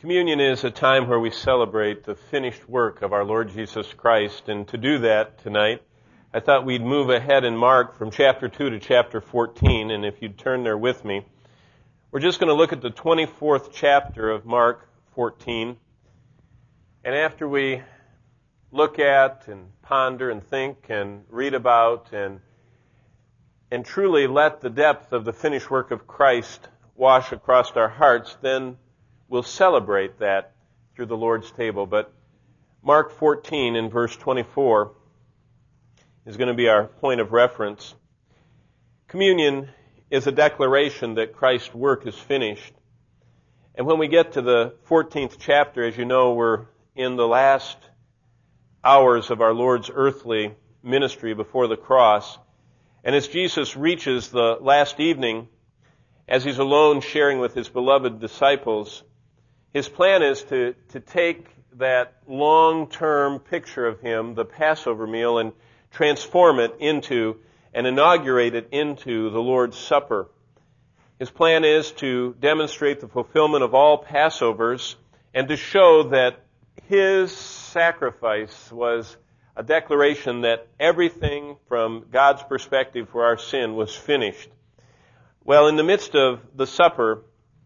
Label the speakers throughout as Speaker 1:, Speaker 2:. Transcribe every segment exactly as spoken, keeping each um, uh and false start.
Speaker 1: Communion is a time where we celebrate the finished work of our Lord Jesus Christ, and to do that tonight, I thought we'd move ahead in Mark from chapter two to chapter fourteen, and if you'd turn there with me, we're just going to look at the twenty-fourth chapter of Mark fourteen, and after we look at and ponder and think and read about and and truly let the depth of the finished work of Christ wash across our hearts, then we'll celebrate that through the Lord's table. But Mark fourteen in verse twenty-four is going to be our point of reference. Communion is a declaration that Christ's work is finished. And when we get to the fourteenth chapter, as you know, we're in the last hours of our Lord's earthly ministry before the cross. And as Jesus reaches the last evening, as he's alone sharing with his beloved disciples, his plan is to, to take that long-term picture of him, the Passover meal, and transform it into and inaugurate it into the Lord's Supper. His plan is to demonstrate the fulfillment of all Passovers and to show that his sacrifice was a declaration that everything from God's perspective for our sin was finished. Well, in the midst of the supper,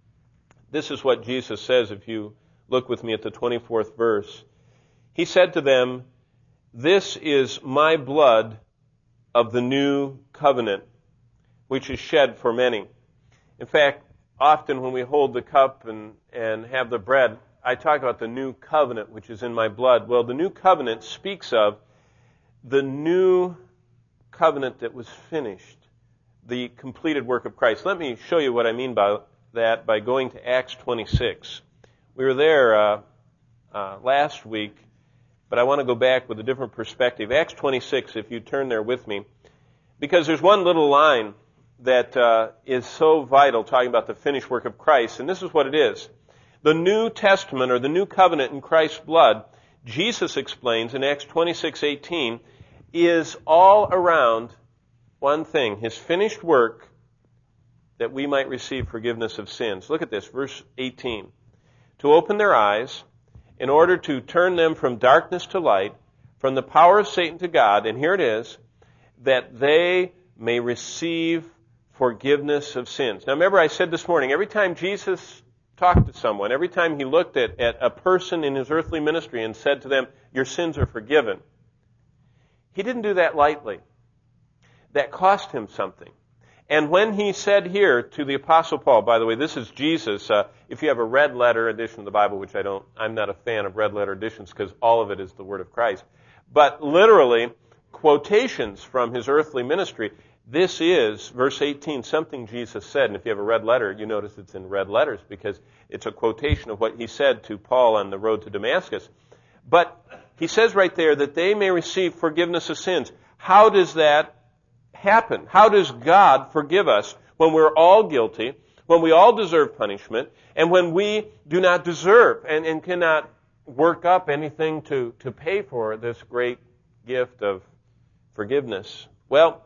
Speaker 1: this is what Jesus says if you look with me at the twenty-fourth verse. He said to them, "This is my blood of the new covenant, which is shed for many." In fact, often when we hold the cup and, and have the bread, I talk about the new covenant, which is in my blood. Well, the new covenant speaks of the new covenant that was finished, the completed work of Christ. Let me show you what I mean by that by going to Acts twenty-six. We were there uh, uh, last week, but I want to go back with a different perspective. Acts twenty-six, if you turn there with me, because there's one little line that uh, is so vital, talking about the finished work of Christ, and this is what it is. The New Testament, or the New Covenant in Christ's blood, Jesus explains in Acts twenty-six eighteen, is all around one thing, his finished work that we might receive forgiveness of sins. Look at this, verse eighteen. To open their eyes, in order to turn them from darkness to light, from the power of Satan to God, and here it is, that they may receive forgiveness of sins. Now remember I said this morning, every time Jesus talked to someone, every time he looked at, at a person in his earthly ministry and said to them, your sins are forgiven, he didn't do that lightly. That cost him something. And when he said here to the Apostle Paul, by the way, this is Jesus, uh, if you have a red letter edition of the Bible, which I don't, I'm not a fan of red letter editions because all of it is the Word of Christ, but literally quotations from his earthly ministry. This is, verse eighteen, something Jesus said, and if you have a red letter, you notice it's in red letters because it's a quotation of what he said to Paul on the road to Damascus. But he says right there that they may receive forgiveness of sins. How does that happen? How does God forgive us when we're all guilty, when we all deserve punishment, and when we do not deserve and, and cannot work up anything to, to pay for this great gift of forgiveness? Well,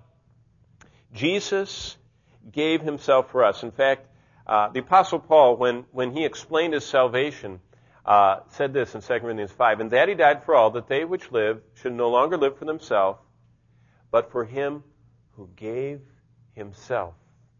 Speaker 1: Jesus gave himself for us. In fact, uh, the Apostle Paul, when, when he explained his salvation, uh, said this in Second Corinthians five, "And that he died for all, that they which live should no longer live for themselves, but for him who gave himself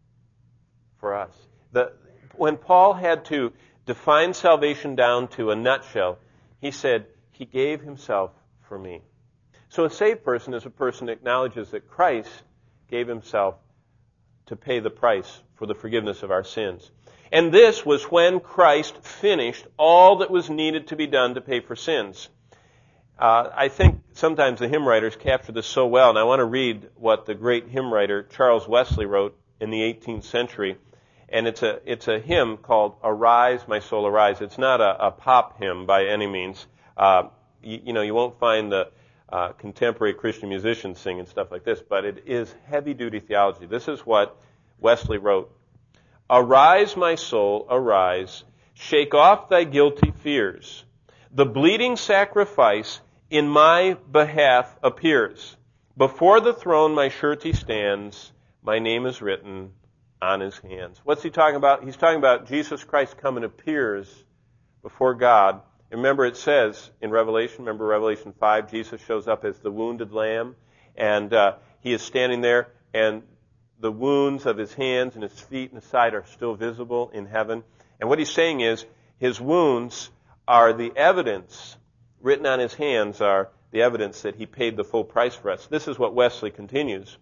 Speaker 1: for us." The, when Paul had to define salvation down to a nutshell, he said, he gave himself for me. So a saved person is a person that acknowledges that Christ gave himself to pay the price for the forgiveness of our sins. And this was when Christ finished all that was needed to be done to pay for sins. Uh, I think sometimes the hymn writers capture this so well, and I want to read what the great hymn writer Charles Wesley wrote in the eighteenth century. And it's a it's a hymn called "Arise, My Soul, Arise." It's not a, a pop hymn by any means. Uh, you, you know, you won't find the uh, contemporary Christian musicians singing stuff like this, but it is heavy-duty theology. This is what Wesley wrote. "Arise, my soul, arise. Shake off thy guilty fears. The bleeding sacrifice in my behalf appears. Before the throne my surety stands. My name is written on his hands." What's he talking about? He's talking about Jesus Christ come and appears before God. Remember it says in Revelation, remember Revelation five, Jesus shows up as the wounded lamb, and uh, he is standing there, and the wounds of his hands and his feet and his side are still visible in heaven. And what he's saying is, his wounds are the evidence, written on his hands are the evidence that he paid the full price for us. This is what Wesley continues.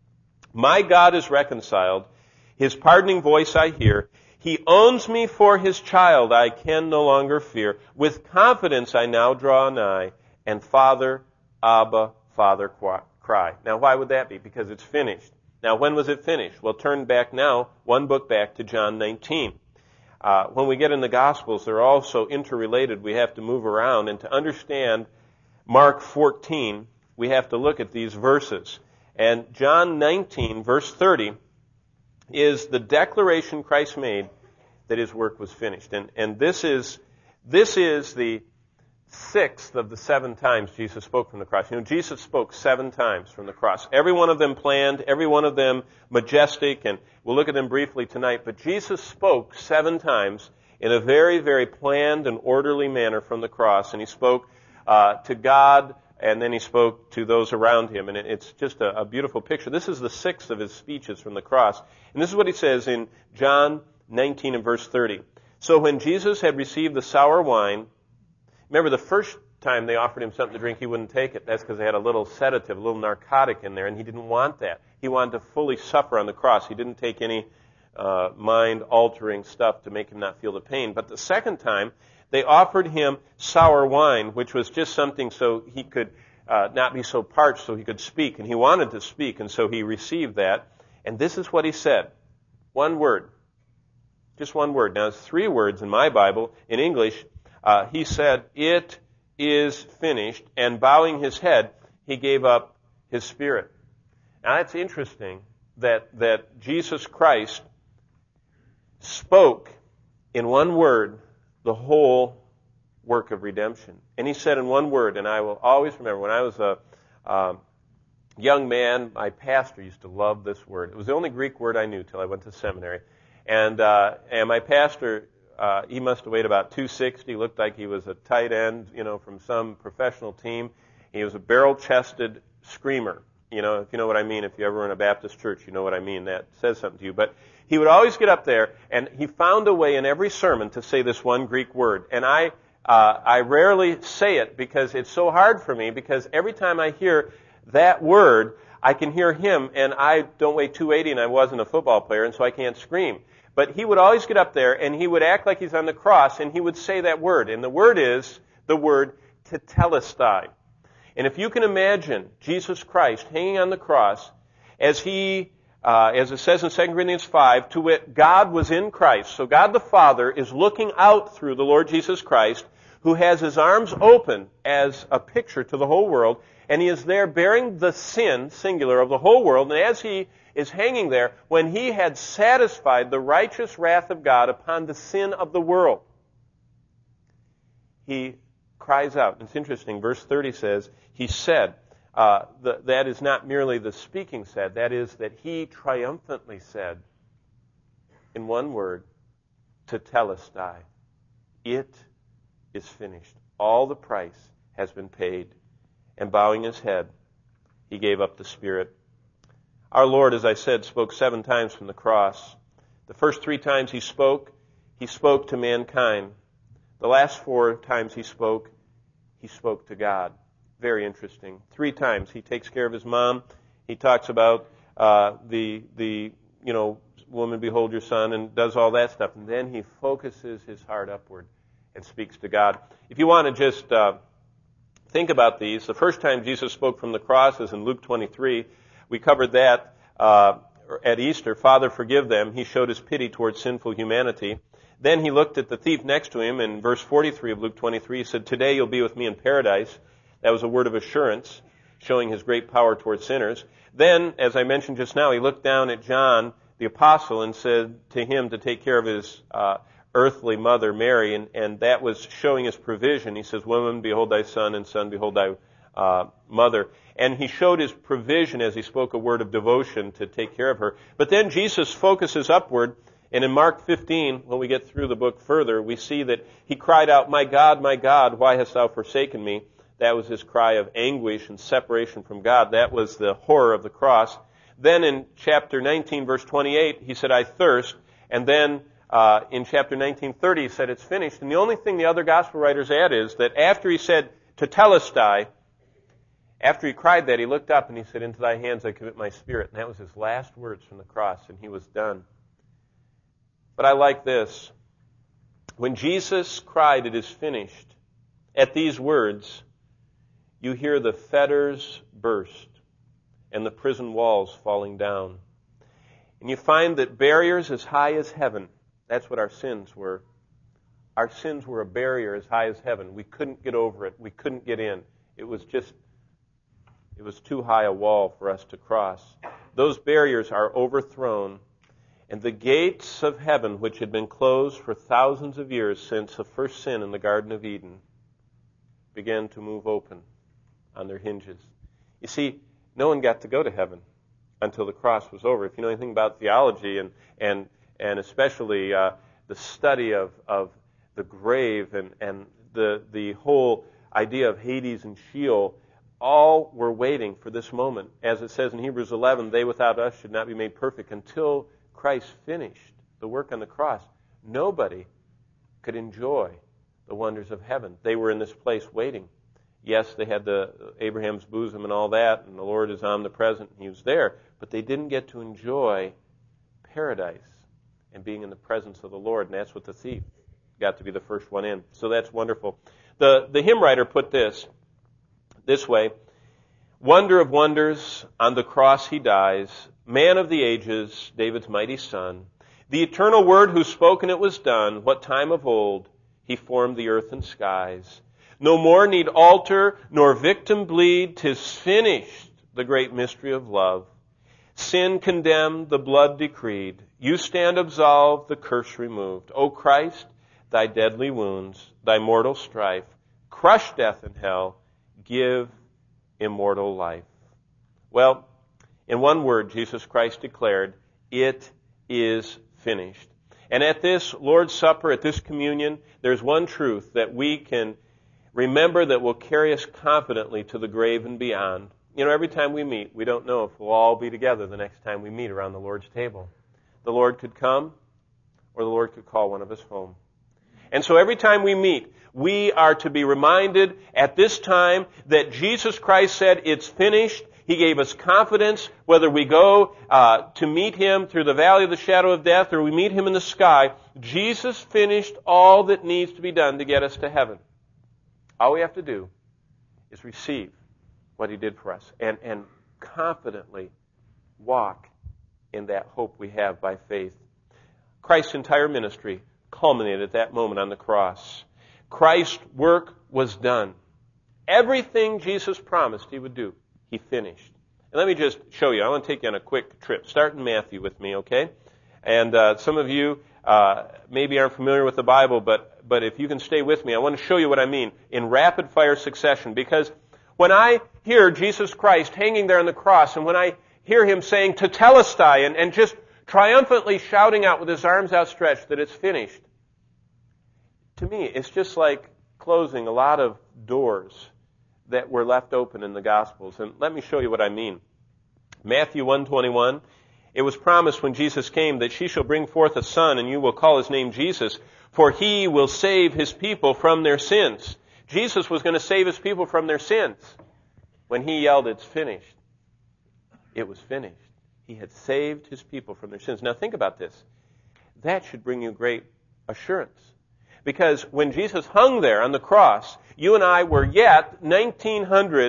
Speaker 1: My God is reconciled. His pardoning voice I hear. He owns me for his child. I can no longer fear. With confidence I now draw nigh. And Father, Abba, Father, cry. Now why would that be? Because it's finished. Now when was it finished? Well, turn back now, one book back to John nineteen. Uh, when we get in the Gospels, they're all so interrelated, we have to move around. And to understand Mark fourteen, we have to look at these verses. And John nineteen, verse thirty, is the declaration Christ made that his work was finished. And, and this is, this is the sixth of the seven times Jesus spoke from the cross. You know, Jesus spoke seven times from the cross. Every one of them planned, every one of them majestic, and we'll look at them briefly tonight. But Jesus spoke seven times in a very, very planned and orderly manner from the cross. And he spoke uh, to God, and then he spoke to those around him. And it's just a, a beautiful picture. This is the sixth of his speeches from the cross. And this is what he says in John nineteen and verse thirty. So when Jesus had received the sour wine, remember the first time they offered him something to drink, he wouldn't take it. That's because they had a little sedative, a little narcotic in there, and he didn't want that. He wanted to fully suffer on the cross. He didn't take any uh, mind-altering stuff to make him not feel the pain. But the second time, they offered him sour wine, which was just something so he could uh, not be so parched, so he could speak. And he wanted to speak, and so he received that. And this is what he said. One word. Just one word. Now, it's three words in my Bible. In English, uh, he said, "It is finished." And bowing his head, he gave up his spirit. Now, that's interesting that, that Jesus Christ spoke in one word the whole work of redemption. And he said in one word, and I will always remember, when I was a um, young man, my pastor used to love this word. It was the only Greek word I knew till I went to seminary. And uh, and my pastor, uh, he must have weighed about two sixty, looked like he was a tight end, you know, from some professional team. He was a barrel-chested screamer. You know, if you know what I mean, if you ever were in a Baptist church, you know what I mean. That says something to you. But he would always get up there, and he found a way in every sermon to say this one Greek word. And I uh, I rarely say it because it's so hard for me, because every time I hear that word, I can hear him, and I don't weigh two eighty, and I wasn't a football player, and so I can't scream. But he would always get up there, and he would act like he's on the cross, and he would say that word. And the word is the word tetelestai. And if you can imagine Jesus Christ hanging on the cross, as he, uh, as it says in Second Corinthians five, to wit, God was in Christ. So God the Father is looking out through the Lord Jesus Christ, who has his arms open as a picture to the whole world, and he is there bearing the sin, singular, of the whole world. And as he is hanging there, when he had satisfied the righteous wrath of God upon the sin of the world, he cries out. It's interesting. Verse thirty says, he said, uh, the, that is not merely the speaking said, that is that he triumphantly said, in one word, tetelestai, it is finished. All the price has been paid. And bowing his head, he gave up the spirit. Our Lord, as I said, spoke seven times from the cross. The first three times he spoke, he spoke to mankind. The last four times he spoke, he spoke to God. Very interesting. Three times he takes care of his mom. He talks about uh, the the you know woman, behold your son, and does all that stuff. And then he focuses his heart upward and speaks to God. If you want to just uh, think about these, the first time Jesus spoke from the cross is in Luke twenty-three. We covered that uh, at Easter. Father, forgive them. He showed his pity towards sinful humanity. Then he looked at the thief next to him in verse forty-three of Luke twenty-three. He said, today you'll be with me in paradise. That was a word of assurance, showing his great power towards sinners. Then, as I mentioned just now, he looked down at John, the apostle, and said to him to take care of his uh, earthly mother, Mary, and, and that was showing his provision. He says, woman, behold thy son, and son, behold thy uh, mother. And he showed his provision as he spoke a word of devotion to take care of her. But then Jesus focuses upward, And in Mark fifteen, when we get through the book further, we see that he cried out, "My God, my God, why hast thou forsaken me?" That was his cry of anguish and separation from God. That was the horror of the cross. Then in chapter nineteen, verse twenty-eight, he said, "I thirst." And then uh, in chapter nineteen thirty, he said, "It's finished." And the only thing the other gospel writers add is that after he said, "Tetelestai," after he cried that, he looked up and he said, "Into thy hands I commit my spirit." And that was his last words from the cross, and he was done. But I like this. When Jesus cried, "It is finished," at these words, you hear the fetters burst and the prison walls falling down. And you find that barriers as high as heaven, that's what our sins were. Our sins were a barrier as high as heaven. We couldn't get over it. We couldn't get in. It was just, it was too high a wall for us to cross. Those barriers are overthrown, and the gates of heaven, which had been closed for thousands of years since the first sin in the Garden of Eden, began to move open on their hinges. You see, no one got to go to heaven until the cross was over. If you know anything about theology and and and especially uh, the study of, of the grave and, and the the whole idea of Hades and Sheol, all were waiting for this moment. As it says in Hebrews eleven, "They without us should not be made perfect," until Christ finished the work on the cross. Nobody could enjoy the wonders of heaven. They were in this place waiting. Yes, they had the Abraham's bosom and all that, and the Lord is omnipresent, and he was there, but they didn't get to enjoy paradise and being in the presence of the Lord, and that's what the thief got to be the first one in. So that's wonderful. The, the hymn writer put this, this way, "Wonder of wonders, on the cross he dies, man of the ages, David's mighty son, the eternal word who spoke and it was done, what time of old he formed the earth and skies. No more need altar nor victim bleed, 'tis finished, the great mystery of love. Sin condemned, the blood decreed, you stand absolved, the curse removed. O Christ, thy deadly wounds, thy mortal strife, crush death and hell, give immortal life." Well, in one word, Jesus Christ declared, "It is finished." And at this Lord's Supper, at this communion, there's one truth that we can remember that will carry us confidently to the grave and beyond. You know, every time we meet, we don't know if we'll all be together the next time we meet around the Lord's table. The Lord could come, or the Lord could call one of us home. And so every time we meet, we are to be reminded at this time that Jesus Christ said, "It's finished." He gave us confidence, whether we go uh, to meet Him through the valley of the shadow of death or we meet Him in the sky. Jesus finished all that needs to be done to get us to heaven. All we have to do is receive what He did for us and, and confidently walk in that hope we have by faith. Christ's entire ministry culminated at that moment on the cross. Christ's work was done. Everything Jesus promised He would do, He finished. And let me just show you. I want to take you on a quick trip. Start in Matthew with me, okay? And uh, some of you uh, maybe aren't familiar with the Bible, but but if you can stay with me, I want to show you what I mean in rapid-fire succession. Because when I hear Jesus Christ hanging there on the cross, and when I hear Him saying, "Tetelestai," and, and just triumphantly shouting out with His arms outstretched that it's finished, to me, it's just like closing a lot of doors that were left open in the Gospels. And let me show you what I mean. Matthew one twenty-one, "It was promised when Jesus came that she shall bring forth a son, and you will call his name Jesus, for he will save his people from their sins." Jesus was going to save his people from their sins. When He yelled, "It's finished," it was finished. He had saved his people from their sins. Now think about this. That should bring you great assurance. Because when Jesus hung there on the cross, you and I were yet nineteen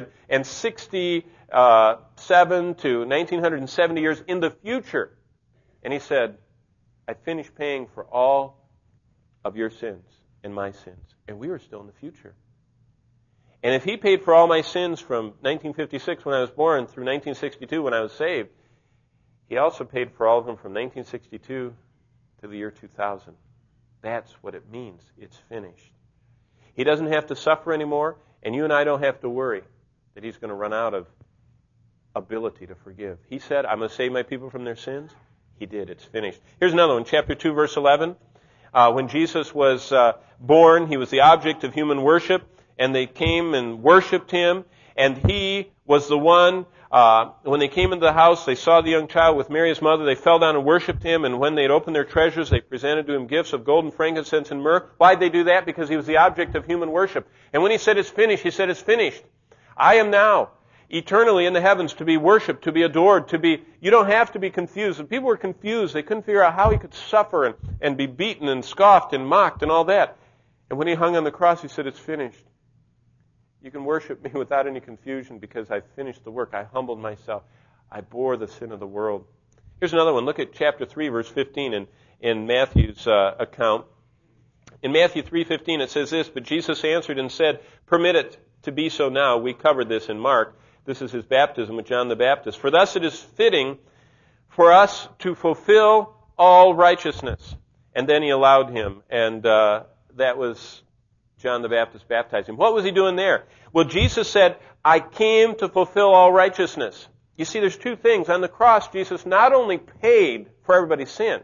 Speaker 1: sixty-seven to nineteen seventy years in the future. And He said, "I finished paying for all of your sins and my sins." And we were still in the future. And if He paid for all my sins from nineteen fifty-six when I was born through nineteen sixty-two when I was saved, He also paid for all of them from nineteen sixty-two to the year two thousand. That's what it means. It's finished. He doesn't have to suffer anymore, and you and I don't have to worry that He's going to run out of ability to forgive. He said, "I'm going to save my people from their sins." He did. It's finished. Here's another one, chapter two, verse eleven. Uh, when Jesus was uh, born, he was the object of human worship, and they came and worshipped him, and he was the one, uh, when they came into the house, they saw the young child with Mary, his mother, they fell down and worshipped him, and when they had opened their treasures, they presented to him gifts of gold and frankincense and myrrh. Why'd they do that? Because he was the object of human worship. And when he said it's finished, he said it's finished. I am now eternally in the heavens to be worshipped, to be adored, to be, you don't have to be confused. And people were confused. They couldn't figure out how he could suffer and, and be beaten and scoffed and mocked and all that. And when he hung on the cross, he said, it's finished. You can worship me without any confusion because I finished the work. I humbled myself. I bore the sin of the world. Here's another one. Look at chapter three, verse fifteen in, in Matthew's uh, account. In Matthew three fifteen, it says this, but Jesus answered and said, permit it to be so now. We covered this in Mark. This is his baptism with John the Baptist. For thus it is fitting for us to fulfill all righteousness. And then he allowed him, and uh, that was John the Baptist baptized him. What was he doing there? Well, Jesus said, I came to fulfill all righteousness. You see, there's two things. On the cross, Jesus not only paid for everybody's sin.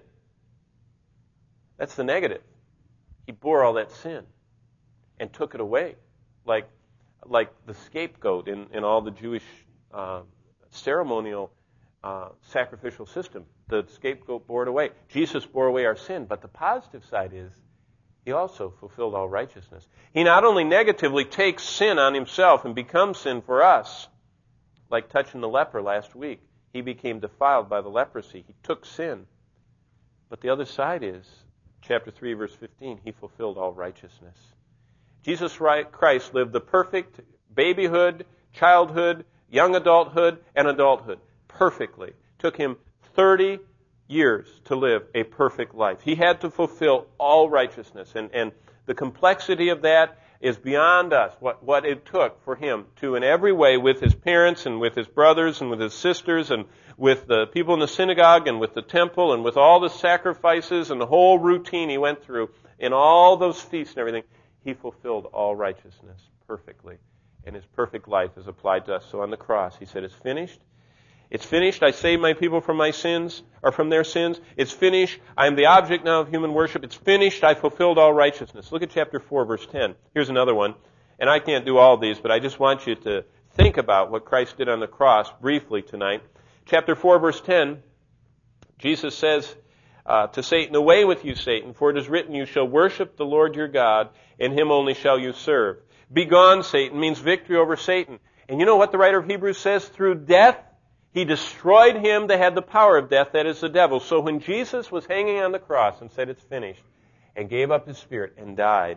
Speaker 1: That's the negative. He bore all that sin and took it away. Like, like the scapegoat in, in all the Jewish uh, ceremonial uh, sacrificial system. The scapegoat bore it away. Jesus bore away our sin. But the positive side is, he also fulfilled all righteousness. He not only negatively takes sin on himself and becomes sin for us, like touching the leper last week. He became defiled by the leprosy. He took sin. But the other side is, chapter three, verse fifteen, he fulfilled all righteousness. Jesus Christ lived the perfect babyhood, childhood, young adulthood, and adulthood perfectly. Took him thirty years to live a perfect life. He had to fulfill all righteousness. And, and the complexity of that is beyond us, what, what it took for him to, in every way, with his parents and with his brothers and with his sisters and with the people in the synagogue and with the temple and with all the sacrifices and the whole routine he went through, in all those feasts and everything, he fulfilled all righteousness perfectly. And his perfect life is applied to us. So on the cross, he said, it's finished. It's finished. I saved my people from my sins, or from their sins. It's finished. I am the object now of human worship. It's finished. I fulfilled all righteousness. Look at chapter four, verse ten. Here's another one. And I can't do all these, but I just want you to think about what Christ did on the cross briefly tonight. Chapter four, verse ten, Jesus says uh, to Satan, away with you, Satan, for it is written, you shall worship the Lord your God, and him only shall you serve. Begone, Satan, means victory over Satan. And you know what the writer of Hebrews says? Through death, he destroyed him that had the power of death, that is the devil. So when Jesus was hanging on the cross and said it's finished, and gave up his spirit and died,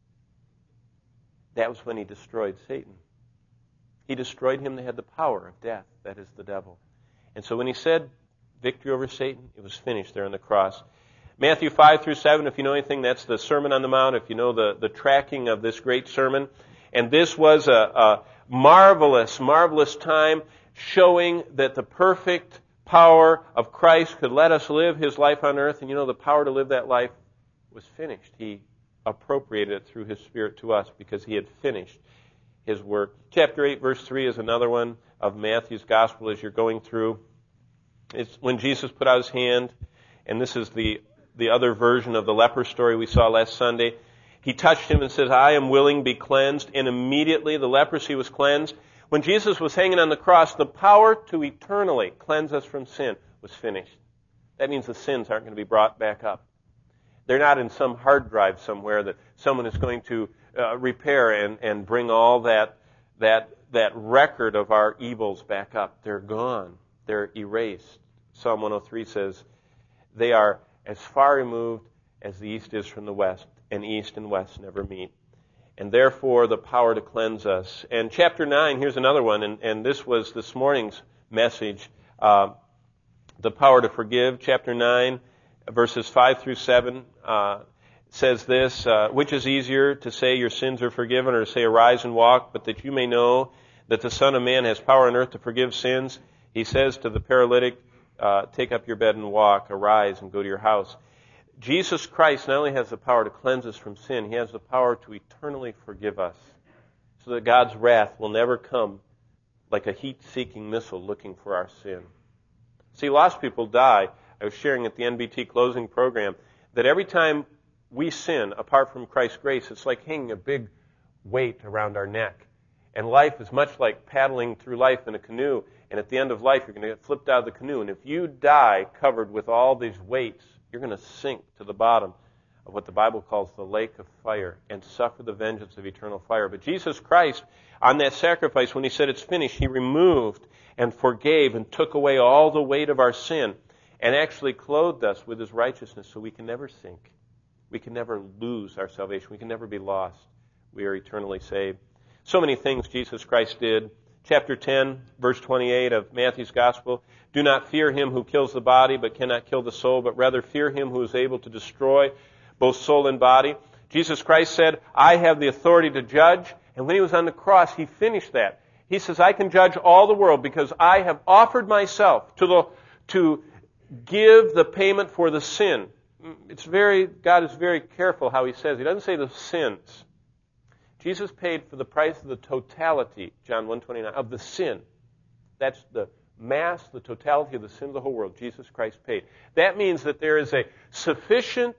Speaker 1: that was when he destroyed Satan. He destroyed him that had the power of death, that is the devil. And so when he said victory over Satan, it was finished there on the cross. Matthew five through seven, if you know anything, that's the Sermon on the Mount, if you know the, the tracking of this great sermon. And this was a, a marvelous, marvelous time showing that the perfect power of Christ could let us live his life on earth. And you know, the power to live that life was finished. He appropriated it through his Spirit to us because he had finished his work. Chapter eight, verse three is another one of Matthew's Gospel as you're going through. It's when Jesus put out his hand, and this is the, the other version of the leper story we saw last Sunday. He touched him and says, I am willing, be cleansed. And immediately the leprosy was cleansed. When Jesus was hanging on the cross, the power to eternally cleanse us from sin was finished. That means the sins aren't going to be brought back up. They're not in some hard drive somewhere that someone is going to uh, repair and, and bring all that, that, that record of our evils back up. They're gone. They're erased. Psalm one oh three says, they are as far removed as the east is from the west, and east and west never meet. And therefore, the power to cleanse us. And chapter nine, here's another one, and, and this was this morning's message, uh, the power to forgive. Chapter nine, verses five through seven, uh, says this, uh, which is easier, to say your sins are forgiven, or to say arise and walk, but that you may know that the Son of Man has power on earth to forgive sins. He says to the paralytic, uh, take up your bed and walk, arise and go to your house. Jesus Christ not only has the power to cleanse us from sin, he has the power to eternally forgive us so that God's wrath will never come like a heat-seeking missile looking for our sin. See, lost people die I was sharing at the N B T closing program that every time we sin apart from Christ's grace, it's like hanging a big weight around our neck. And life is much like paddling through life in a canoe, and at the end of life, you're going to get flipped out of the canoe. And if you die covered with all these weights, you're going to sink to the bottom of what the Bible calls the lake of fire and suffer the vengeance of eternal fire. But Jesus Christ, on that sacrifice, when he said it's finished, he removed and forgave and took away all the weight of our sin and actually clothed us with his righteousness so we can never sink. We can never lose our salvation. We can never be lost. We are eternally saved. So many things Jesus Christ did. Chapter ten, verse twenty-eight of Matthew's Gospel. Do not fear him who kills the body but cannot kill the soul, but rather fear him who is able to destroy both soul and body. Jesus Christ said, I have the authority to judge. And when he was on the cross, he finished that. He says, I can judge all the world because I have offered myself to the, to give the payment for the sin. It's very, God is very careful how he says. He doesn't say the sins. Jesus paid for the price of the totality, John one twenty-nine, of the sin. That's the mass, the totality of the sin of the whole world. Jesus Christ paid. That means that there is a sufficient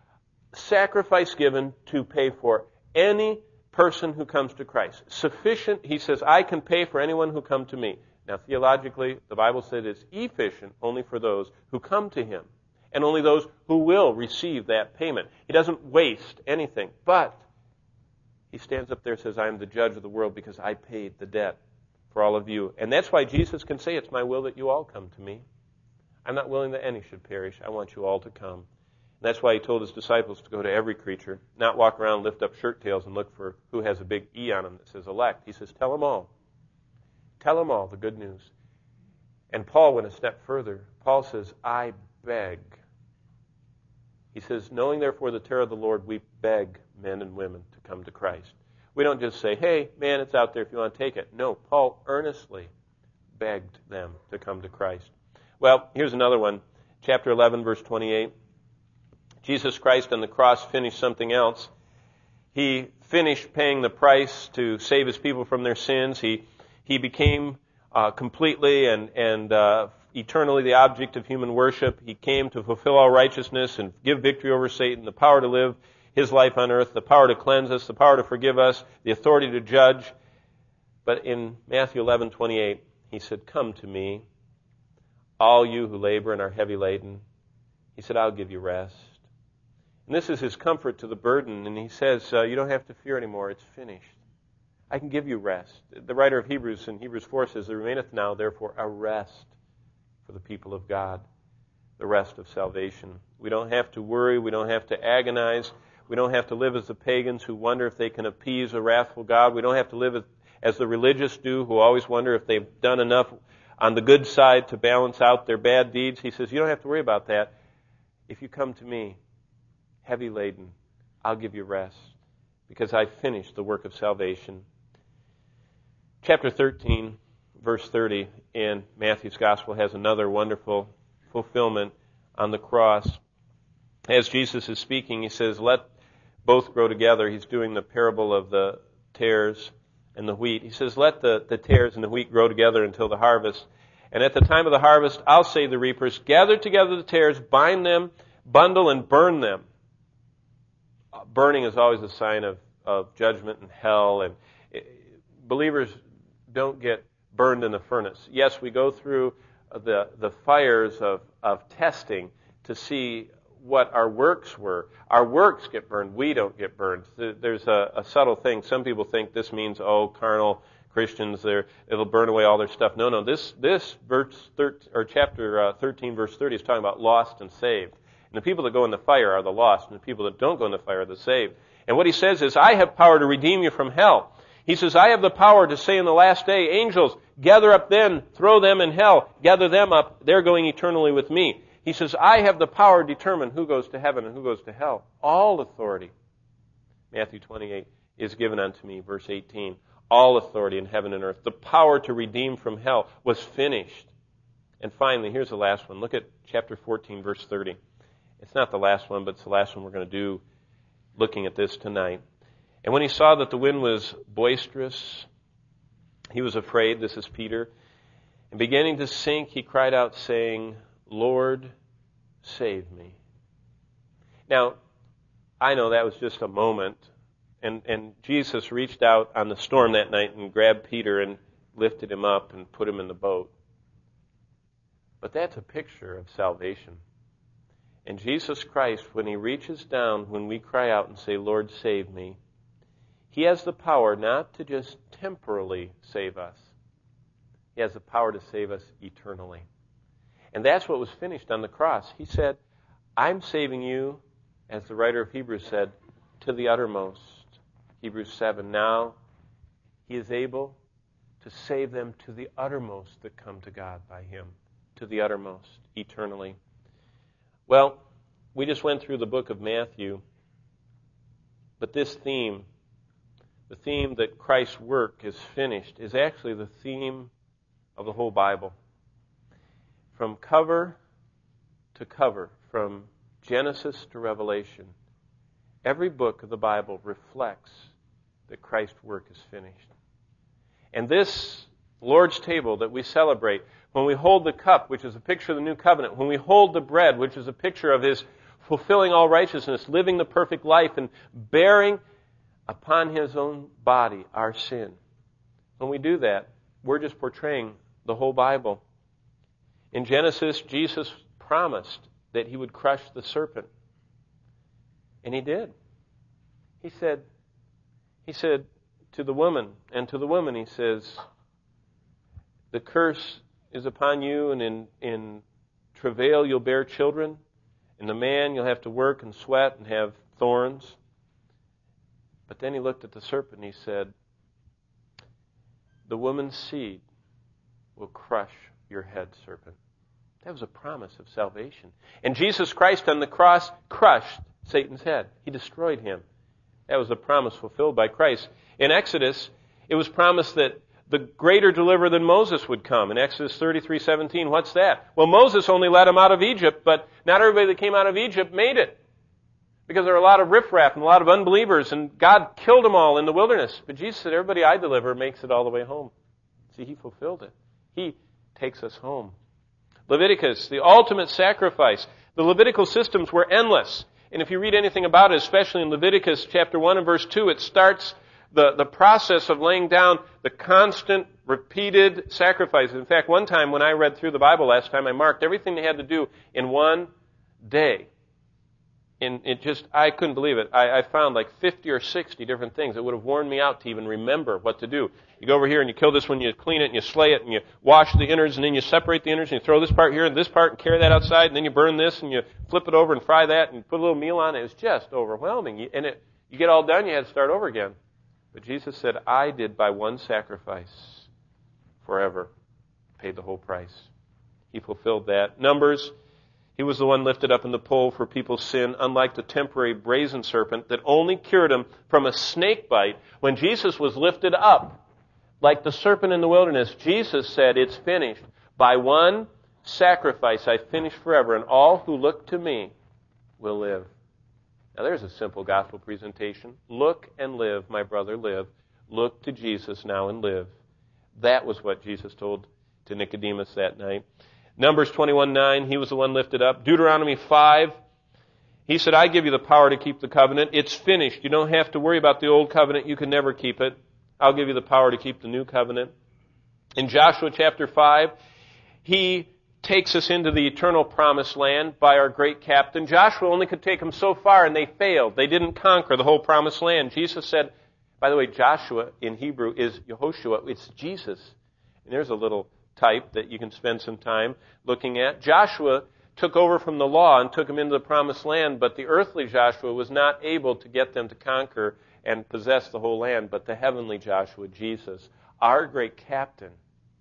Speaker 1: sacrifice given to pay for any person who comes to Christ. Sufficient, he says, I can pay for anyone who come to me. Now, theologically, the Bible said it's efficient only for those who come to him and only those who will receive that payment. He doesn't waste anything, but he stands up there and says, I am the judge of the world because I paid the debt for all of you. And that's why Jesus can say, it's my will that you all come to me. I'm not willing that any should perish. I want you all to come. And that's why he told his disciples to go to every creature, not walk around, lift up shirt tails, and look for who has a big E on him that says elect. He says, tell them all. Tell them all the good news. And Paul went a step further. Paul says, I beg. He says, knowing therefore the terror of the Lord, we beg men and women to come to Christ. We don't just say, hey, man, it's out there if you want to take it. No, Paul earnestly begged them to come to Christ. Well, here's another one. Chapter eleven, verse twenty-eight. Jesus Christ on the cross finished something else. He finished paying the price to save his people from their sins. He he became uh, completely and, and uh, eternally the object of human worship. He came to fulfill all righteousness and give victory over Satan, the power to live his life on earth, the power to cleanse us, the power to forgive us, the authority to judge. But in Matthew eleven twenty-eight, he said, come to me, all you who labor and are heavy laden. He said, I'll give you rest. And this is his comfort to the burden. And he says, uh, you don't have to fear anymore. It's finished. I can give you rest. The writer of Hebrews in Hebrews four says, there remaineth now, therefore, a rest for the people of God, the rest of salvation. We don't have to worry. We don't have to agonize. We don't have to live as the pagans who wonder if they can appease a wrathful God. We don't have to live as the religious do, who always wonder if they've done enough on the good side to balance out their bad deeds. He says, you don't have to worry about that. If you come to me, heavy laden, I'll give you rest, because I finished the work of salvation. Chapter thirteen, verse thirty in Matthew's Gospel has another wonderful fulfillment on the cross. As Jesus is speaking, he says, let both grow together. He's doing the parable of the tares and the wheat. He says, let the, the tares and the wheat grow together until the harvest. And at the time of the harvest, I'll say to the reapers, gather together the tares, bind them, bundle, and burn them. Burning is always a sign of, of judgment and hell. And believers don't get burned in the furnace. Yes, we go through the, the fires of, of testing to see what our works were. Our works get burned. We don't get burned. There's a, a subtle thing. Some people think this means, oh, carnal Christians, they're, it'll burn away all their stuff. No, no. This this verse thirteen, or chapter uh, thirteen, verse thirty is talking about lost and saved. And the people that go in the fire are the lost, and the people that don't go in the fire are the saved. And what he says is, I have power to redeem you from hell. He says, I have the power to say in the last day, angels, gather up then, throw them in hell, gather them up, they're going eternally with me. He says, I have the power to determine who goes to heaven and who goes to hell. All authority, Matthew twenty-eight, is given unto me, verse eighteen. All authority in heaven and earth. The power to redeem from hell was finished. And finally, here's the last one. Look at chapter fourteen, verse thirty. It's not the last one, but it's the last one we're going to do looking at this tonight. And when he saw that the wind was boisterous, he was afraid. This is Peter. And beginning to sink, he cried out, saying, Lord, save me. Now, I know that was just a moment, and, and Jesus reached out on the storm that night and grabbed Peter and lifted him up and put him in the boat. But that's a picture of salvation. And Jesus Christ, when He reaches down, when we cry out and say, Lord, save me, He has the power not to just temporarily save us. He has the power to save us eternally. And that's what was finished on the cross. He said, I'm saving you, as the writer of Hebrews said, to the uttermost. Hebrews seven, now He is able to save them to the uttermost that come to God by Him, to the uttermost, eternally. Well, we just went through the book of Matthew, but this theme, the theme that Christ's work is finished, is actually the theme of the whole Bible. From cover to cover, from Genesis to Revelation, every book of the Bible reflects that Christ's work is finished. And this Lord's table that we celebrate, when we hold the cup, which is a picture of the new covenant, when we hold the bread, which is a picture of His fulfilling all righteousness, living the perfect life, and bearing upon His own body our sin, when we do that, we're just portraying the whole Bible. In Genesis, Jesus promised that He would crush the serpent. And He did. He said, He said to the woman, and to the woman He says, the curse is upon you, and in, in travail you'll bear children. And the man, you'll have to work and sweat and have thorns. But then He looked at the serpent and He said, the woman's seed will crush your head, serpent. That was a promise of salvation. And Jesus Christ on the cross crushed Satan's head. He destroyed him. That was a promise fulfilled by Christ. In Exodus, it was promised that the greater deliverer than Moses would come. In Exodus thirty-three seventeen, what's that? Well, Moses only led them out of Egypt, but not everybody that came out of Egypt made it. Because there were a lot of riffraff and a lot of unbelievers, and God killed them all in the wilderness. But Jesus said, everybody I deliver makes it all the way home. See, He fulfilled it. He takes us home. Leviticus, the ultimate sacrifice. The Levitical systems were endless. And if you read anything about it, especially in Leviticus chapter one and verse two, it starts the, the process of laying down the constant, repeated sacrifices. In fact, one time when I read through the Bible last time, I marked everything they had to do in one day. And it just, I couldn't believe it. I, I found like fifty or sixty different things that would have worn me out to even remember what to do. You go over here and you kill this one, you clean it and you slay it and you wash the innards and then you separate the innards and you throw this part here and this part and carry that outside and then you burn this and you flip it over and fry that and you put a little meal on it. It was just overwhelming. And it, you get all done, you had to start over again. But Jesus said, I did by one sacrifice forever, paid the whole price. He fulfilled that. Numbers, He was the one lifted up in the pole for people's sin, unlike the temporary brazen serpent that only cured them from a snake bite. When Jesus was lifted up, like the serpent in the wilderness, Jesus said, it's finished. By one sacrifice I finished forever, and all who look to me will live. Now there's a simple gospel presentation. Look and live, my brother, live. Look to Jesus now and live. That was what Jesus told to Nicodemus that night. Numbers twenty-one nine, He was the one lifted up. Deuteronomy five, He said, I give you the power to keep the covenant. It's finished. You don't have to worry about the old covenant. You can never keep it. I'll give you the power to keep the new covenant. In Joshua chapter five, He takes us into the eternal promised land by our great captain. Joshua only could take them so far, and they failed. They didn't conquer the whole promised land. Jesus said, by the way, Joshua in Hebrew is Yehoshua. It's Jesus. And there's a little type that you can spend some time looking at. Joshua took over from the law and took them into the promised land, but the earthly Joshua was not able to get them to conquer and possess the whole land, but the heavenly Joshua, Jesus, our great captain,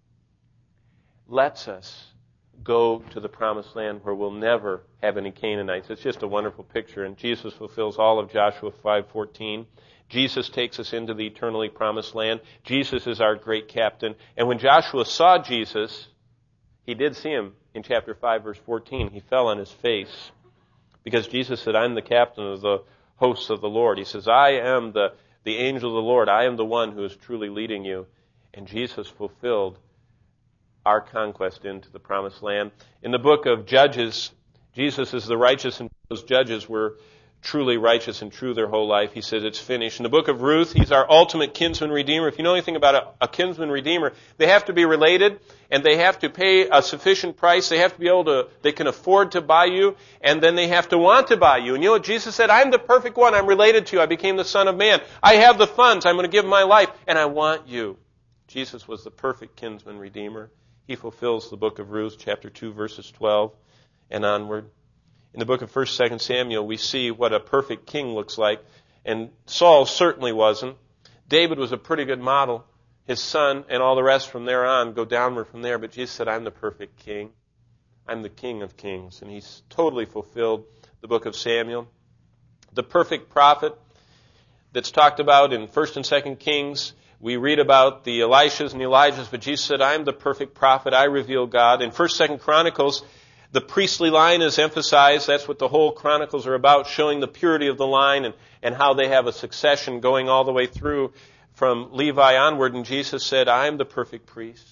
Speaker 1: lets us go to the promised land where we'll never have any Canaanites. It's just a wonderful picture, and Jesus fulfills all of Joshua five fourteen. Jesus takes us into the eternally promised land. Jesus is our great captain. And when Joshua saw Jesus, he did see Him in chapter five, verse fourteen. He fell on his face because Jesus said, I'm the captain of the hosts of the Lord. He says, I am the, the angel of the Lord. I am the one who is truly leading you. And Jesus fulfilled our conquest into the promised land. In the book of Judges, Jesus is the righteous, and those judges were truly righteous and true their whole life. He says it's finished. In the book of Ruth, he's our ultimate kinsman redeemer. If you know anything about a, a kinsman redeemer, they have to be related, and they have to pay a sufficient price. They have to be able to, they can afford to buy you, and then they have to want to buy you. And you know what Jesus said? I'm the perfect one. I'm related to you. I became the Son of Man. I have the funds. I'm going to give my life, and I want you. Jesus was the perfect kinsman redeemer. He fulfills the book of Ruth, chapter two, verses twelve and onward. In the book of First, Second Samuel, we see what a perfect king looks like. And Saul certainly wasn't. David was a pretty good model. His son and all the rest from there on go downward from there. But Jesus said, I'm the perfect king. I'm the King of kings. And he's totally fulfilled the book of Samuel. The perfect prophet that's talked about in First and Second Kings. We read about the Elishas and the Elijahs, but Jesus said, I'm the perfect prophet. I reveal God. In First, Second Chronicles, the priestly line is emphasized. That's what the whole Chronicles are about, showing the purity of the line and, and how they have a succession going all the way through from Levi onward. And Jesus said, I am the perfect priest.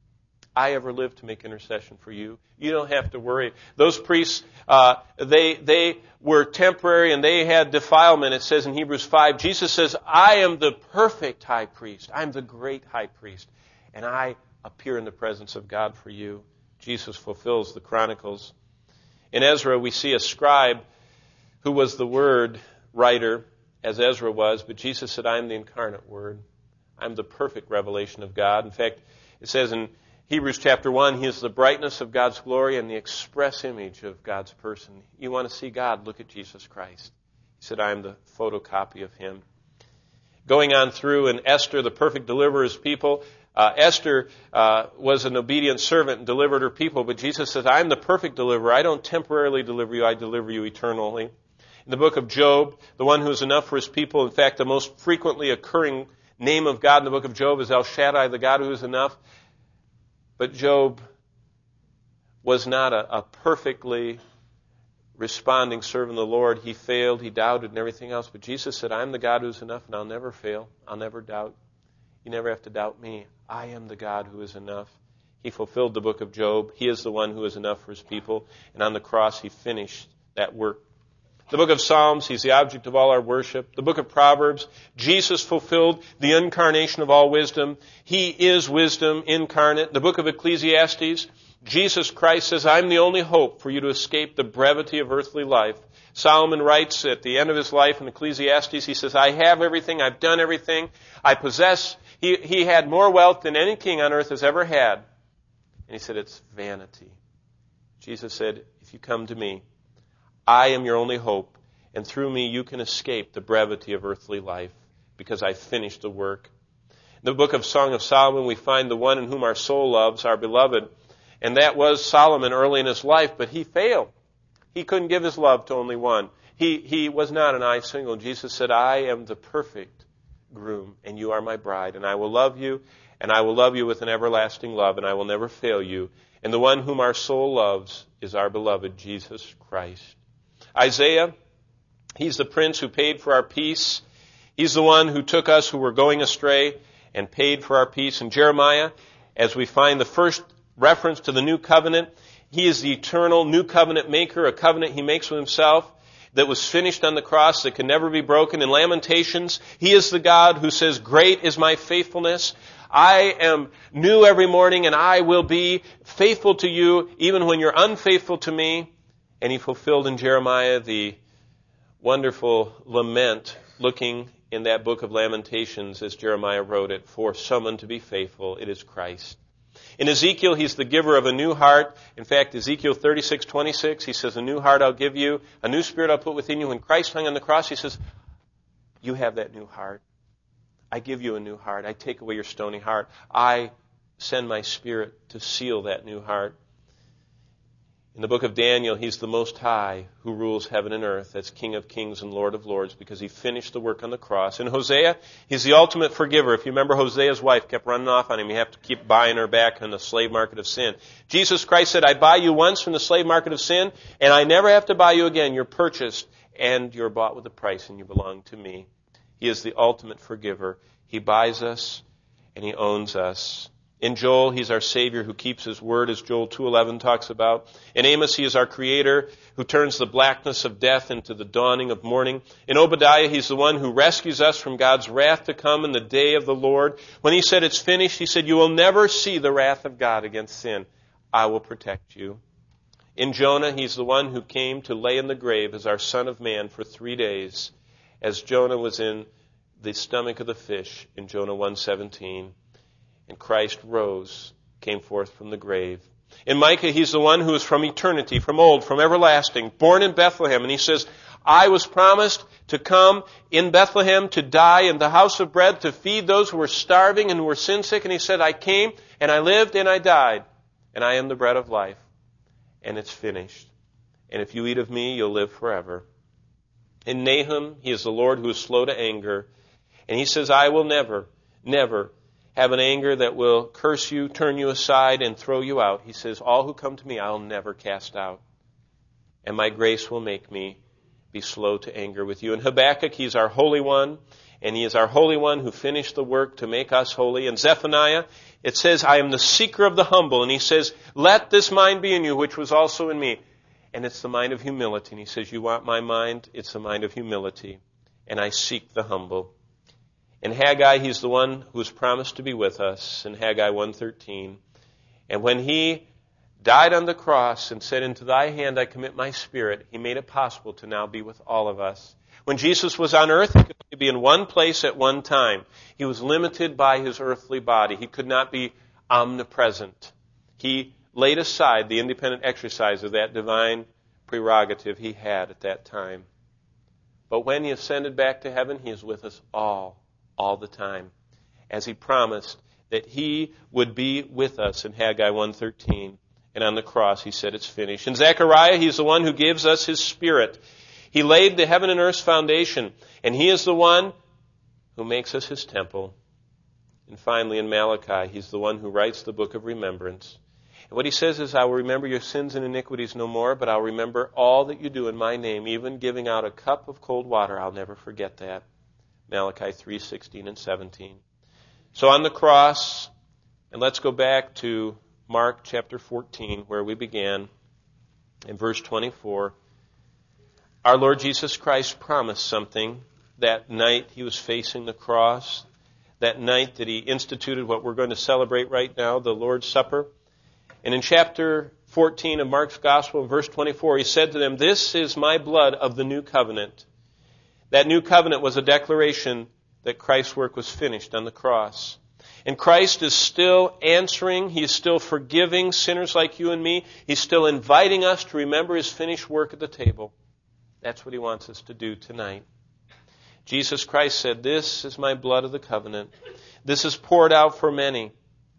Speaker 1: I ever lived to make intercession for you. You don't have to worry. Those priests, uh, they they were temporary and they had defilement. It says in Hebrews five, Jesus says, I am the perfect high priest. I'm the great high priest. And I appear in the presence of God for you. Jesus fulfills the Chronicles. In Ezra, we see a scribe who was the word writer, as Ezra was, but Jesus said, I'm the incarnate word. I'm the perfect revelation of God. In fact, it says in Hebrews chapter one, he is the brightness of God's glory and the express image of God's person. You want to see God, look at Jesus Christ. He said, I am the photocopy of him. Going on through, in Esther, the perfect deliverer's people, Uh, Esther uh, was an obedient servant and delivered her people, but Jesus says, I am the perfect deliverer. I don't temporarily deliver you, I deliver you eternally. In the book of Job, the one who is enough for his people, in fact, the most frequently occurring name of God in the book of Job is El Shaddai, the God who is enough. But Job was not a, a perfectly responding servant of the Lord. He failed, he doubted, and everything else. But Jesus said, I'm the God who is enough, and I'll never fail. I'll never doubt. You never have to doubt me. I am the God who is enough. He fulfilled the book of Job. He is the one who is enough for his people. And on the cross, he finished that work. The book of Psalms, he's the object of all our worship. The book of Proverbs, Jesus fulfilled the incarnation of all wisdom. He is wisdom incarnate. The book of Ecclesiastes, Jesus Christ says, I'm the only hope for you to escape the brevity of earthly life. Solomon writes at the end of his life in Ecclesiastes, he says, I have everything, I've done everything, I possess. He, he had more wealth than any king on earth has ever had. And he said, it's vanity. Jesus said, if you come to me, I am your only hope, and through me you can escape the brevity of earthly life, because I finished the work. In the book of Song of Solomon, we find the one in whom our soul loves, our beloved, and that was Solomon early in his life, but he failed. He couldn't give his love to only one. He, he was not an I single. Jesus said, I am the perfect groom, and you are my bride, and I will love you, and I will love you with an everlasting love, and I will never fail you. And the one whom our soul loves is our beloved Jesus Christ. Isaiah, he's the prince who paid for our peace. He's the one who took us who were going astray and paid for our peace. And Jeremiah, as we find the first reference to the new covenant, he is the eternal new covenant maker, a covenant he makes with himself that was finished on the cross, that can never be broken. In Lamentations, he is the God who says, great is my faithfulness. I am new every morning, and I will be faithful to you even when you're unfaithful to me. And he fulfilled in Jeremiah the wonderful lament, looking in that book of Lamentations as Jeremiah wrote it, for someone to be faithful, it is Christ. In Ezekiel, he's the giver of a new heart. In fact, Ezekiel thirty-six twenty-six, he says, a new heart I'll give you, a new spirit I'll put within you. When Christ hung on the cross, he says, you have that new heart. I give you a new heart. I take away your stony heart. I send my spirit to seal that new heart. In the book of Daniel, he's the Most High who rules heaven and earth. That's King of kings and Lord of lords, because he finished the work on the cross. In Hosea, he's the ultimate forgiver. If you remember, Hosea's wife kept running off on him. You have to keep buying her back on the slave market of sin. Jesus Christ said, I buy you once from the slave market of sin, and I never have to buy you again. You're purchased, and you're bought with a price, and you belong to me. He is the ultimate forgiver. He buys us, and he owns us. In Joel, he's our Savior who keeps his word, as Joel two eleven talks about. In Amos, he is our Creator who turns the blackness of death into the dawning of morning. In Obadiah, he's the one who rescues us from God's wrath to come in the day of the Lord. When he said it's finished, he said, you will never see the wrath of God against sin. I will protect you. In Jonah, he's the one who came to lay in the grave as our Son of Man for three days, as Jonah was in the stomach of the fish in Jonah one seventeen. And Christ rose, came forth from the grave. In Micah, he's the one who is from eternity, from old, from everlasting, born in Bethlehem. And he says, I was promised to come in Bethlehem to die in the house of bread, to feed those who were starving and who were sin sick. And he said, I came and I lived and I died, and I am the bread of life. And it's finished. And if you eat of me, you'll live forever. In Nahum, he is the Lord who is slow to anger. And he says, I will never, never have an anger that will curse you, turn you aside, and throw you out. He says, all who come to me, I'll never cast out. And my grace will make me be slow to anger with you. In Habakkuk, he's our Holy One, and he is our Holy One who finished the work to make us holy. In Zephaniah, it says, I am the seeker of the humble. And he says, let this mind be in you, which was also in me. And it's the mind of humility. And he says, you want my mind? It's the mind of humility. And I seek the humble. In Haggai, he's the one who is promised to be with us, in Haggai one thirteen. And when he died on the cross and said, into thy hand I commit my spirit, he made it possible to now be with all of us. When Jesus was on earth, he could only be in one place at one time. He was limited by his earthly body. He could not be omnipresent. He laid aside the independent exercise of that divine prerogative he had at that time. But when he ascended back to heaven, he is with us all. all the time, as he promised that he would be with us in Haggai one thirteen. And on the cross, he said, it's finished. In Zechariah, he's the one who gives us his Spirit. He laid the heaven and earth's foundation, and he is the one who makes us his temple. And finally, in Malachi, he's the one who writes the book of remembrance. And what he says is, I will remember your sins and iniquities no more, but I'll remember all that you do in my name, even giving out a cup of cold water. I'll never forget that. Malachi three sixteen and seventeen. So on the cross, and let's go back to Mark chapter fourteen, where we began, in verse twenty-four. Our Lord Jesus Christ promised something that night he was facing the cross, that night that he instituted what we're going to celebrate right now, the Lord's Supper. And in chapter fourteen of Mark's Gospel, in verse twenty-four, he said to them, this is my blood of the new covenant. That new covenant was a declaration that Christ's work was finished on the cross. And Christ is still answering. He is still forgiving sinners like you and me. He's still inviting us to remember his finished work at the table. That's what he wants us to do tonight. Jesus Christ said, this is my blood of the covenant. This is poured out for many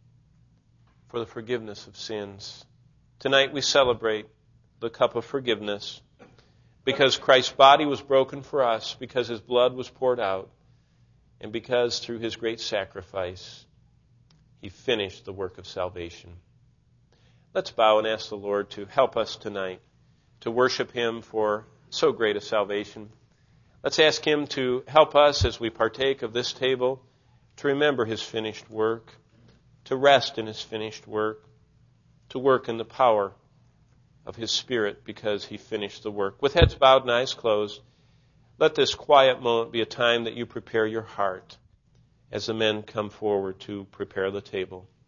Speaker 1: for the forgiveness of sins. Tonight we celebrate the cup of forgiveness, because Christ's body was broken for us, because his blood was poured out, and because through his great sacrifice, he finished the work of salvation. Let's bow and ask the Lord to help us tonight to worship him for so great a salvation. Let's ask him to help us as we partake of this table to remember his finished work, to rest in his finished work, to work in the power of his Spirit, because he finished the work. With heads bowed and eyes closed, let this quiet moment be a time that you prepare your heart as the men come forward to prepare the table.